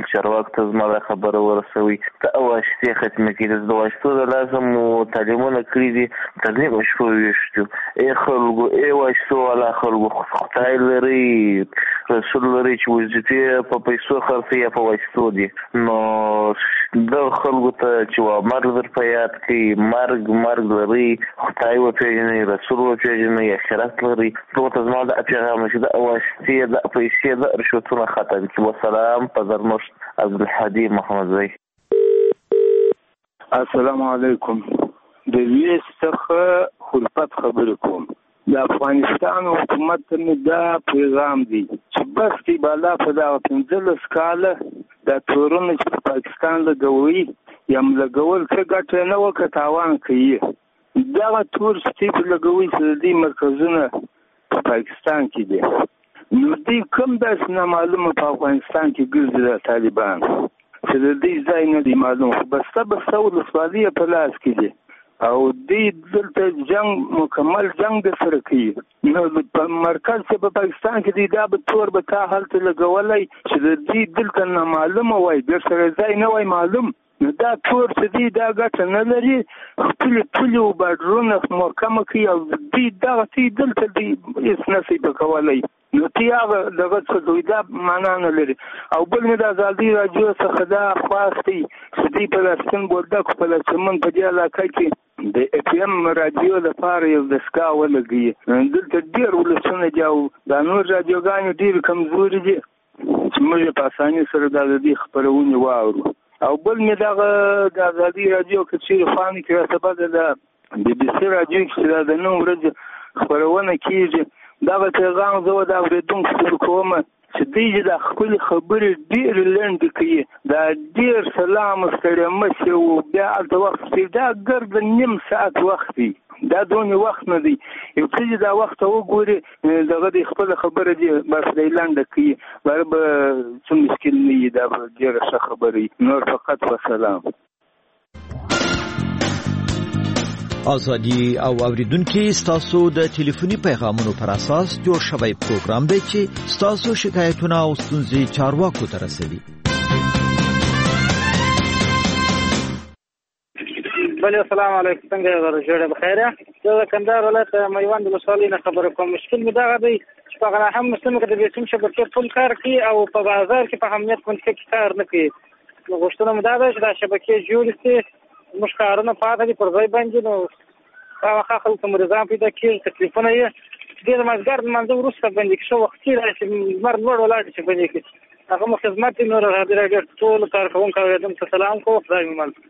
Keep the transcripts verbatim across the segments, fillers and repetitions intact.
چارواکو ته زما دا خبره ورسوي که واسطې ختمې کړي. د واسطو د لاسه مو تعلیمونه کړي دي تر نیمه شپه ویښتو. ای خلکو ای واسطو والا خلکو خدای لري رسول لري چې وظیفې په پیسو خرڅوي یا په واسطو دي. نو دغه خلکو ته چې وا مرګ در په یاد کړي مرګ مرګ لري خدای وپېژنئ رسول وپېژنئ آخرت لري. ټول ته زما د پیغام چې د واسطې د پیسې د رشوتونه ختم کړي. وسلام په درنښت عبدالهادي محمدزی. السلام علیکم. د ویس څخه خلفت خبرې کوم. د افغانستان حکومت ته مې دا پیغام دی چې بس دی بالا په دغه پنځلس کاله دا تورونه چې په پاکستان لګوي یم لګول څه ګټه نه وکړه تاوان کوي. دغه تور سټیپ لګوي چې د دې مرکزونه په پاکستان کې دي. نو دوی کوم داسې نامعلومه په افغانستان کې ګرځي د طالبان چې د دې ځای نه دی معلوم. خو بسته بسته ولسوالي په لاس کې دي او دوی دلته جنګ مکمل جنګ د سره کوي. نو په مرکز کې په پاکستان کې دی دا به تور به تا هلته لګولی چې د دې دلته نامعلومه وای در سره ځای نه وای معلوم. نو دا تور چې دی دا ګټه نه لري خپلې پولې او باډرونه محکمه کوي او دوی دغه تی دلته دی هېڅ نشي پکولی. نو تی هغه دغه څه دوی دا معنا نه لري. او بل مې د ازادي راډیو څخه دا خواست دی چې دوی په راستن بولدک په لچمن په دې علاقه کې د اف ام راډیو لپاره یو دستګاه ولګوي. دلته ډېر ولسونه دي او دا نور راډیوګانې ډېرې کمزوري دي چې موږ په اسانۍ سره دا د دې خپرونې واورو. او بل مې دغه د ازادي راډیو که چیرې خوانې کې راته بده د بي بي سي راډیو کې چې دا د نن ورځې خپرونه کېږي دغه پیغام زه د اورېدونکو سره کوم چې دوی چې دا خپلې خبرې ډېرې لنډې کوي. دا ډېر سلام ستړی مشي او بیا هلته وخت کوي. دا ګرد نیم ساعت وخت دی. دا دونې وخت نه دی. یو څه چې دا وخت ته وګوري دغه د خپله خبره دي بس دی لنډه کوي. باره به څه مشکل نه وي. دا به ډېره ښه خبره وي. نور فقط وسلام. ازادي او اوریدونکو ستاسو د ټلیفوني پیغامونو پر اساس جوړ شوی پروګرام دی چې ستاسو شکایتونه او ستونزې چارواکو ته رسوي. بله السلام علیکم. څنګه یې جوړه بخیره. زه د کندهار ولایت میوند ولسوالۍ نه خبره کوم. مشکل مې دغه دی چې په هغه هم مسلمه کې د بیسیم شبکې ټول کار کوي او په بازار کې په اهمیت باندې کې کار نه کوي. نو غوښتنه مې دا ده چې دا شبکې جوړې شي موږ کارونه پاتې دي پر ځای باندې. نو هغه خلکو ته نظام پیدا کېږي تکلیفونه یې ډېر د مازدیګر لمانځه وروسته باندې کې ښه وختي راشي لمر لوړ ولاړ شي باندې کې هغه مو خدمت دی. نور ازادي راډیو ټولو کارکوونکو اورېدونکو ته سلام کوم. خدای مو مل.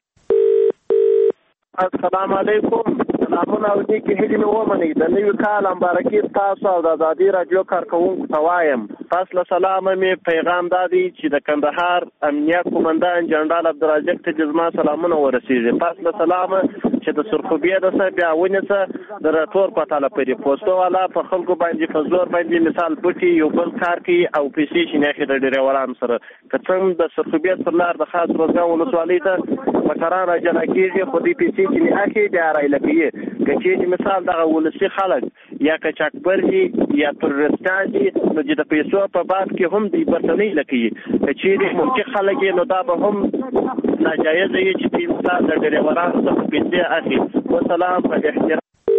السلام علیکم. سلامونه او نیکې هیلې مې ومنئ. د نوي کال مبارکي تاسو او د ازادي راډیو کارکوونکو ته وایم. تاسو له سلامه مې پیغام دا دی چې د کندهار امنیه قومندان جنرال عبدالرازق ته زما سلامونه ورسېږي. تاسو له سلامه چې د سرخوبیې د څه بیا ونیسه د راټور پتاله پرې پوسټو والا په خلکو باندې په زور باندې مثال بوټي یو بل کار کوي او پیسې شي نه د ډریورانو سره که څنګه د سرخوبیې پر لار د خاص روزګان ولسوالۍ ته موټران راجلا کېږي خو دې پیسې چې نه اخلي بیا رایله کوي. که چېرې مثال دغه ولسي خلک یا کچاکبر دي یا تروریستان دي نو چې د پیسو په باب کې هم دوی برتنۍ لکوي. که چېرې ملکي خلک یې نو دا به هم ناجایزه وي چې دوی مثال د ډریورانو څخه پیسې اخلي. وسلام په احترام.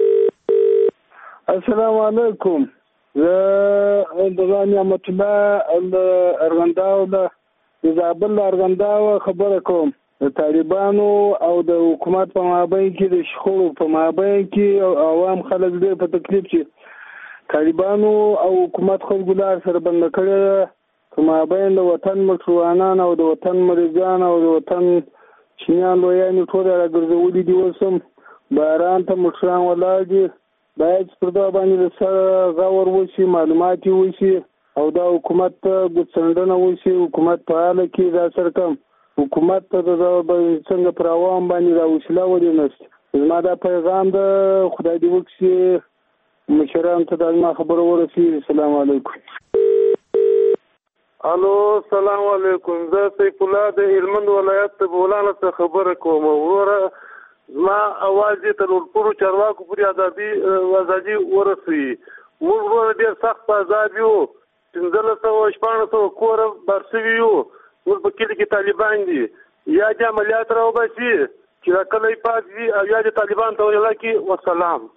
السلام علیکم. زه د نعمت الله ارغنداو د زابل ارغنداو خبره کوم. د طالبانو او د حکومت په مابین کې د شخړو په مابین کې عوام خلک ډېر په تکلیف چې طالبانو او حکومت خلکو لار سره بنده کړې په مابین د وطن موټروانان او د وطن مریضان او د وطن چینیان لویانې ټول راګرځولي دي. اوس هم باران ته موټران ولاړ دي. باید پر دا باندې د سره غور وشي معلومات یې وشي او دا حکومت ته ګوتڅنډنه وشي. حکومت فعاله کړي دا سره کم حکومت ته د څنګه پر عوام باندې دا وسیله ولې نشته. زما دا پیغام د خدای دې وکړي مشرانو ته دا زما خبره ورسېږي. السلام علیکم. الو السلام علیکم. زه سیف الله د هلمند ولایت د بولانه څخه خبره کوم. وروره زما اواز دې تر ټولو چارواکو پورې ازادي ازادي ورسوي. موږ ډېر سخت عذاب یو. پنځلس سوه شپاړس سوه کوره بار شوي یو ور په کلی کې طالبان دي یا د عملیات راوباسي چې دا کلی پاک دي او یا د طالبان ته ویل کی والسلام.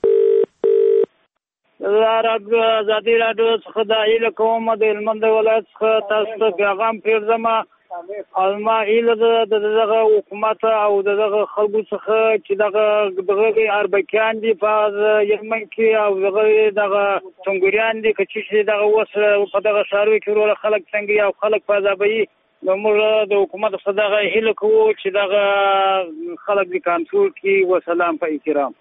راډیو ازادي راډیو څخه د ایله کوم د هلمند ولایت څخه تاسو ته پیغام پیرځم او ما ایله د دغه حکومت او دغه خلکو څخه چې دغه دغه اربکیان دي په یمن کې او دغه دغه څنګهریان دي چې دغه وس په دغه شهرو کې ورو خلک څنګه او خلک په ځابي نو موږ د حکومت څخه دغه ایله کوو چې دغه خلک د کنټرول کې وسلام په احترام.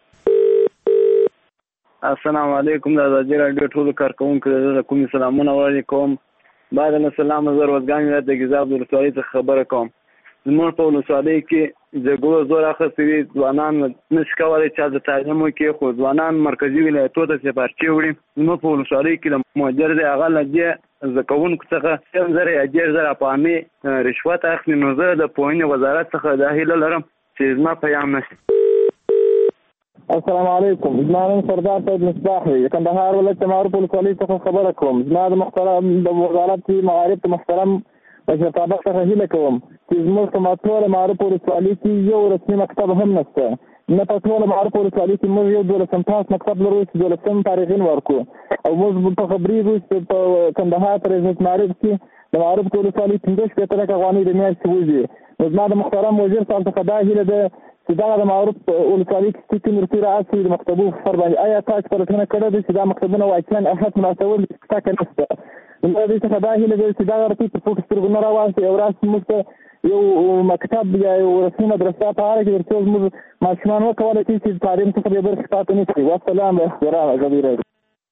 السلام علیکم د ازادي راډیو ټول کارکونکو د کوم سلامونه وعلیکم. بعد نه سلام زر وزګان د گزاب د ولسوالۍ څخه خبره کوم. زموږ په ولسوالۍ کې د ګورو زور اخستري ځوانان نشي کولای چې د تعلیم کې خو ځوانان مرکزی ولایتونو ته سپارچي وړي. زموږ په ولسوالۍ کې د مؤجر د هغه لږه زکونکو څخه سم زره اجر زره پامي رشوت اخلي. نو زه د پوهنې وزارت څخه د هیله لرم چې زما پیغام نشي. السلام علیکم. زما نوم سردار سید مصباح دی. کندهار ولایت معروف ولسوالۍ څخه خبره کوم. زما د محترم د وزارت معارف محترم مشرتابه څخه هیله کوم چې زموږ په ټوله معروف ولسوالۍ کې یو رسمي مکتب هم نشته. نه په ټوله معروف ولسوالۍ کې موږ یو دولسم پاس مکتب لرو چې دولسم تاریخین ورکو او موږ په خبري روز په کندهار پر عزت معارف کې د معروف ولسوالۍ پنځه شپېته لکه افغانۍ د میاشتې وځي. زما د محترم وزیر صاحب څخه دا هیله ده چې دا د معروف ولسوالۍ کې کوم رسمي راځي د مکتبو پر باندې آیا تاسو پلټنه کړې ده چې دا مکتبونه واقعا اهمیت مناسبول ټاکل نشته. نو د څه دا هیله ده چې دا ورته په فوکس سترګو راوځي او راس موږ یو مکتب یا یو رسمي مدرسه په اړه کې ورته موږ ماشومان وکولای شي چې تعلیم څخه به برخه پاتې نه شي. والسلام احترام ازادي راډیو.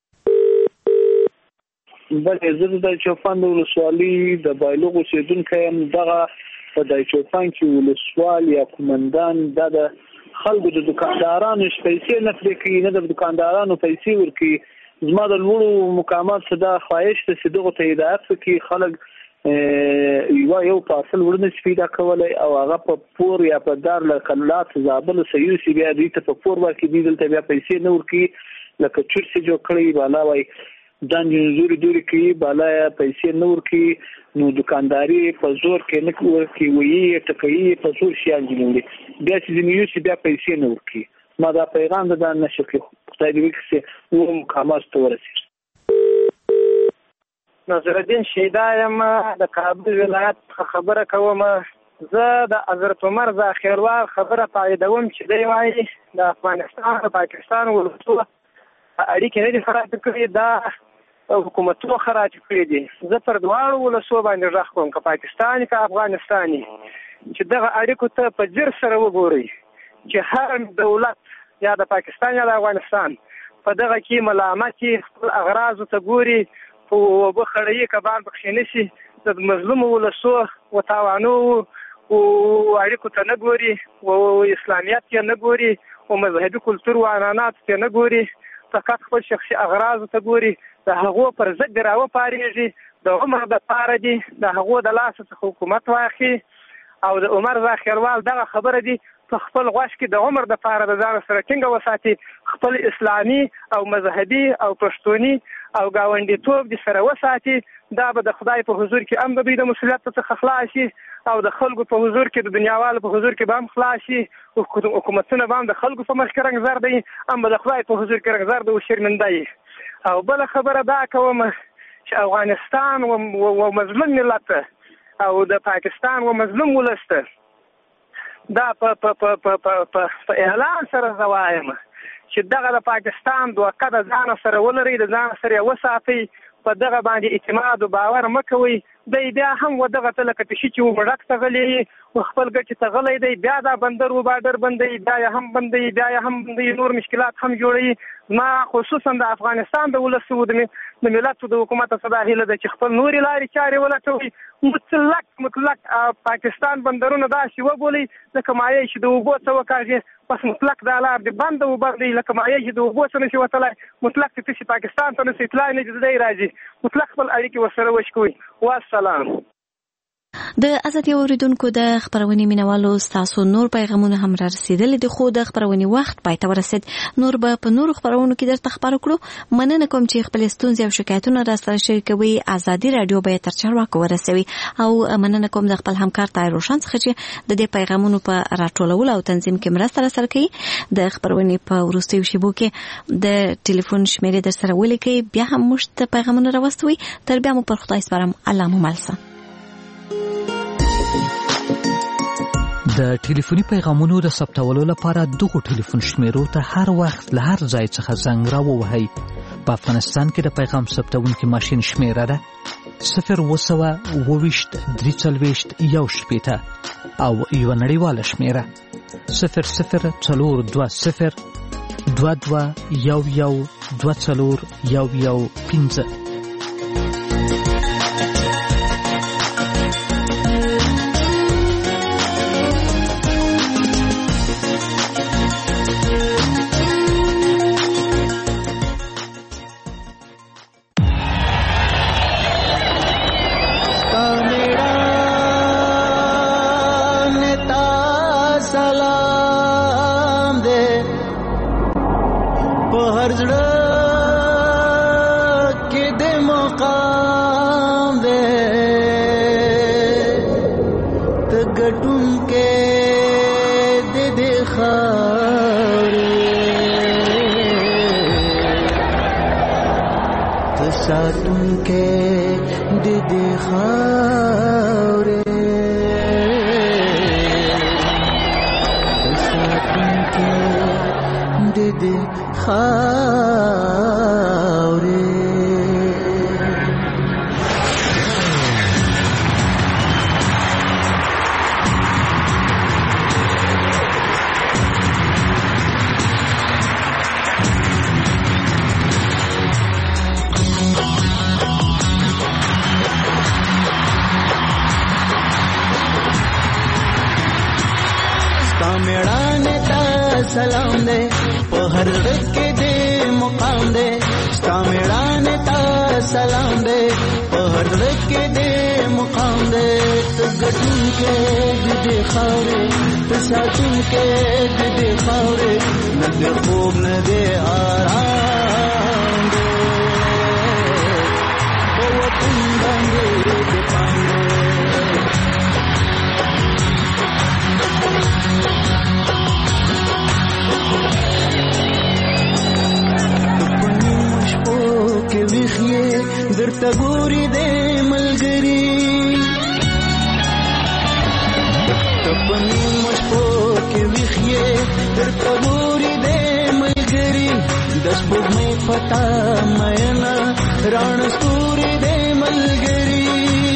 بلې زه د چوپان د ولسوالۍ د بایلوغ اوسېدونکی یم. دغه په د چوپان کې ولسوال یا کومندان دا د خلکو د دکاندارانو پیسې نه پرې کوي نه د دکاندارانو پیسې ورکوي. زما د لوړو مقامات څخه دا خواهش ده چې دغه ته هدایت وکړي خلک یو یو پارسل ورنه شي پیدا کولی او هغه په پور یا په دار لکلات زابل سیوسي بیا دوی ته په پور ورکړي دوی دلته بیا پیسې نه ورکوي لکه چور چې جوړ کړی بالا وایي ځان زوري دوري کوي بالا پیسې نه ورکوي. نو دکانداري په زور کې نه ورکوي وایي ټکوي په زور شیان جوړوي بیا چې ځینې یوسي بیا پیسې نه ورکوي. ما دا پیغام ده دا نشر کړي خدای دې وکړي چې نورو مقاماتو ته ورسېږي. ناصرالدین شیدا یم د کابل ولایت څخه خبره کوم. زه د حضرت عمر ذاخیروال خبره تاییدوم چې دی وایي د افغانستان او پاکستان ولسونه اړیکې نه دي خراب کړي دا حکومتونو خراب کړي دي. زه پر دواړو ولسو باندې غږ کوم که پاکستاني که افغانستاني چې دغه اړیکو ته په ځیر سره وګورئ چې هر دولت یا د پاکستان یا د افغانستان په دغه کې ملامتي خپل اغراضو ته ګوري په اوبه خړوي کبان پکښې نه شي د مظلومو ولسو وتاوانو او اړیکو ته نه ګوري او اسلامیت یې نه ګوري او مذهبي کلتور و عنعنات یې نه ګوري فقط خپل شخصي اغراضو ته ګوري. د هغو پر ضد دې راوپارېږي د عمر دپاره دي د هغو د لاسه څخه حکومت واخلي او د عمر ذاخیروال دغه خبره دي په خپل غوږ کې د عمر دپاره د ځان سره ټینګه وساتي خپل اسلامي او مذهبي او پښتوني او ګاونډیتوب دې سره وساتي. دا به د خدای په حضور کې هم د دوی د مسؤلیت څخه خلاص شي او د خلکو په حضور کې د دنیاوالو په حضور کې به هم خلاص شي. حکومتونه به هم د خلکو په مخ کې رنګزر دی هم به د خدای په حضور کې رنګزر دی او شرمنده وي. او بله خبره دا کوم چې افغانستان و مظلوم ملت او د پاکستان و مظلوم ولس ته دا په اعلان سره زه وایم چې دغه د پاکستان دوکه د ځان سره ولرئ د ځان سره یې وساتئ په دغه باندې اعتماد او باور مه کوئ. دی بیا هم و دغه ته لکه پشي چې و مړک ته غلی و خپل ګټې ته غلی دی بیا دا بندر و بادر بندوي بیا یې هم بندوي بیا یې هم بندوي نور مشکلات هم جوړوي. ما خصوصا د افغانستان د ولس د ملت د حکومت څخه دا هیله ده چې خپل نورې لارې چارې ولټوي. مطلق مطلق پاکستان بندرونه داسې وبولي لکه مایع چې د اوبو څه وکاږي بس مطلق دا لار دې بنده وبندوي لکه مایع چې د اوبو څه نشي وتلی مطلق چې تشي پاکستان ته نشي اطلاع نه دی راځي مطلق خپل اړیکې ورسره وشکوي. والسلام. د ازادي اوریدونکو د خبرونې مینوالو تاسو نور پیغامونه هم را رسیدلي دي خو د خبرونې وخت پای ته ورسید. نور به په نورو خبرونو کې درته خبرو کړو. مننه کوم چې خپل ستونزې او شکایتونه را سره شریکوي. ازادي رادیو به تر چارواکو ورسوي او مننه کوم د خپل همکار طاهر روشن څخه چې د دې پیغامونو په راټولولو او تنظیم کې مرسته را سره کوي. د خبرونې په وروستیو شیبو کې د ټلیفون شمیرې در سره ولیکئ. بیا هم موږ ته پیغامونه راوستوي. تر بیا مو پر خدای سپارم. الله مو ملسه. د ټلیفوني پیغامونو د ثبتولو لپاره دغه ټلیفون شمیرو ته هر وخت له هر ځای څخه زنګ راووهئ. په افغانستان کې د پیغام ثبتونکي ماشین شمیره ده صفر اوه سوه اوه ویشت درې څلوېښت یو شپېته او یوه نړیواله شمیره صفر صفر څلور دوه صفر دوه دوه یو یو دوه څلور یو یو پنځه. سلام دے په هر کې دې مقام دے ستا میړانه تا سلام دے په هر کې دې مقام دے ته ګټون کې دې خاورې ته ساتون کې دې خاورې نه دې خوب نه دې آرام دے په وطن باندې دې پاندې درته ګوري دې ملګری تپنی مشپو کې ویخې درته ګوري دې ملګری د سپوږمۍ پتا مېنا ران ستوري دې ملګری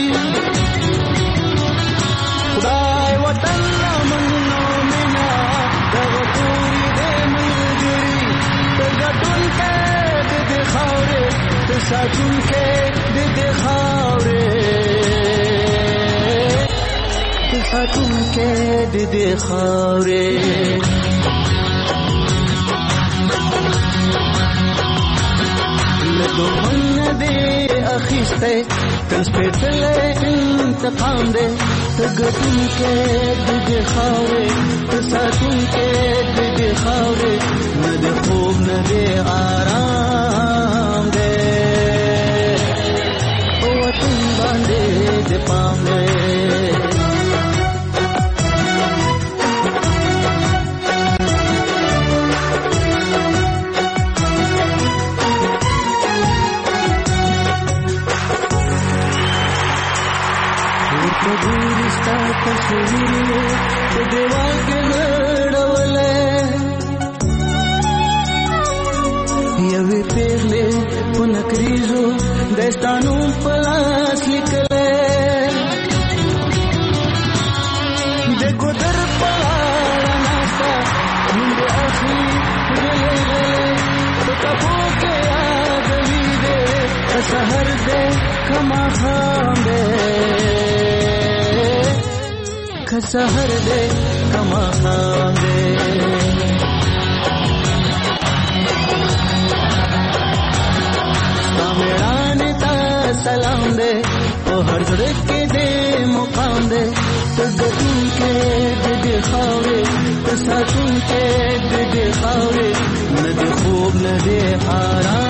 خدای وطن منو مینا د ګوري دې ملګری ته ګټون کې دې خاورې ساتون کې دې خاورې ساتون کې دې خاورې له دومره دې اخیسته تل سپېڅلې انتقام دې ته ګټون کې دې خاورې ساتون کې دې خاورې نه دې خوب نه دې آرام دې de pame to gurista tasvire te deva ke ladavale yave perle punakrizo destanu palas likale de godar pala nasta minde akhi gale to kapo ke aadmi de sahar de kama khambe sahar de kama khambe salam de oh har zade ke de muqam de ساتونکې د دې خاورې نه د خوب نه د آرام